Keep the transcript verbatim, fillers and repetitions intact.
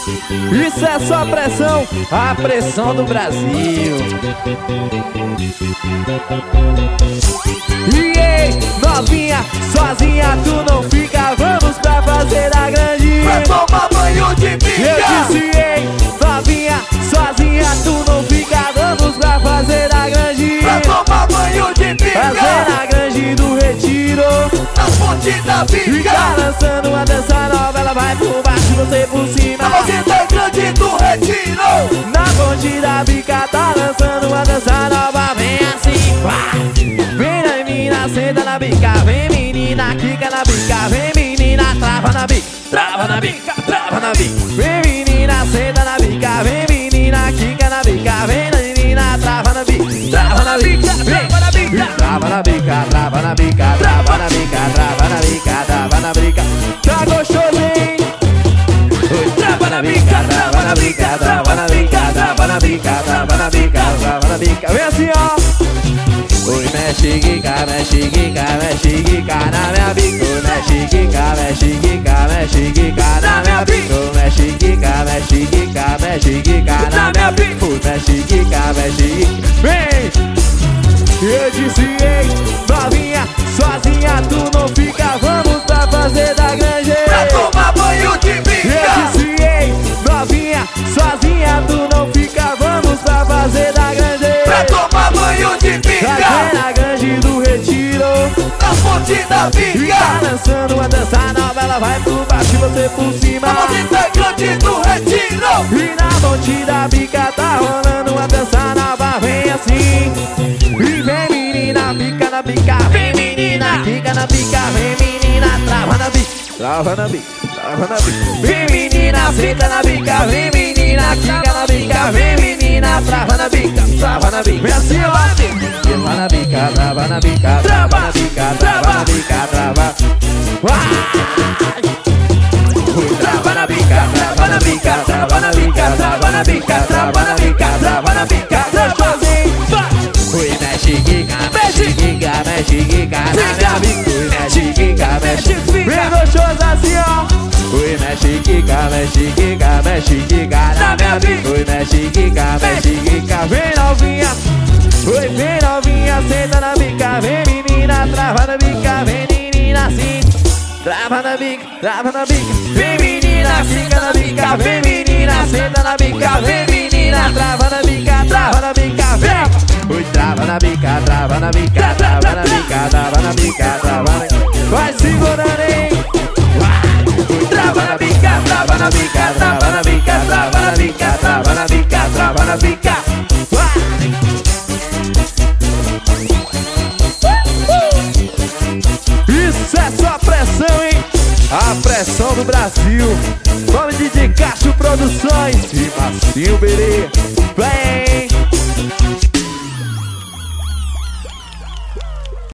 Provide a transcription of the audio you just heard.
Isso é só pressão, a pressão do Brasil. E ei, novinha, sozinha tu não fica, vamos pra fazer a grande. Pra tomar banho de pica. Eu disse ei, novinha, sozinha tu não fica, vamos pra fazer a grande. Pra tomar banho de pica. Fazer a grande do Retiro, na ponte da e pica. tá lançando uma dança nova, ela vai por baixo, você por cima. Na ponte da grande do Retiro. Na ponte da bica tá lançando uma dança nova, vem assim, vai. Vem na menina, senta na bica, vem menina, quica na bica, vem menina, trava na bica, trava na bica, trava na bica. Vem menina, senta na bica, vem menina, quica na bica, vem menina, trava na bica, trava na bica, trava na bica, trava na bica, trava na bica, trava na bica, trava na bica, trava na bica. Tá gostoso, hein? Trava na bica, trava na bica, trava na bica, trava na bica, trava na bica, trava na bica. Vem assim, ó. Oi, mexe, quica, mexe, quica, mexe, quica na minha bica. Oi, mexe, quica, mexe, quica, mexe, quica na minha bica. Oi, mexe, quica, mexe, quica, mexe, quica na minha bica. Oi, mexe, quica, mexe, quica. Vem! Eu disse, ei, novinha, sozinha tu não fica, vamos pra fazer da grande. Pra tomar banho de pica. Eu disse, ei, novinha, sozinha tu não fica, vamos pra fazer da grande. Pra tomar banho de pica. Fazer a grande do Retiro, na ponte da e pica. tá lançando uma dança nova, ela vai por baixo e você por cima. Na ponte da grande do Retiro. E na ponte da bica tá rolando uma dança nova, vem assim. E vem menina, pica na bica, vem menina, quica na bica, vem menina, trava na bica, trava na bica, trava na bica. Vem menina, senta na bica, vem menina, quica na bica, vem menina, trava na bica, trava na bica. Vem assim, ó. Trava na bica, trava na bica, trava na bica, trava na bica, trava. Vai! Trava na bica, trava na bica, trava na bica, trava na bica, trava na bica, trava na bica, gostosinho. Oi, mexe, quica, mexe, quica, mexe, quica na minha bica. Oi, mexe, quica, mexe, vem gostoso assim, ó. Oi, mexe, quica, mexe, quica, mexe, quica na minha bica. Oi, mexe, quica, mexe, quica, vem novinha. Oi, vem novinha, senta na bica, vem menina, trava na bica, vem menina assim. Trava na bica, trava na bica, vem menina, fica na bica, vem menina, senta na bica, vem menina, trava na bica, trava na bica, vem. Oi, trava na bica, trava na bica, trava na bica, trava na bica, trava na bica. Vai segurando, hein? Vai. Trava na bica, trava na bica, trava na bica, trava na bica, trava na bica, trava na bica. Vai. Isso é só pressão, hein? A pressão do Brasil. Nome de Cássio Produções e Massinho Berê. Vem!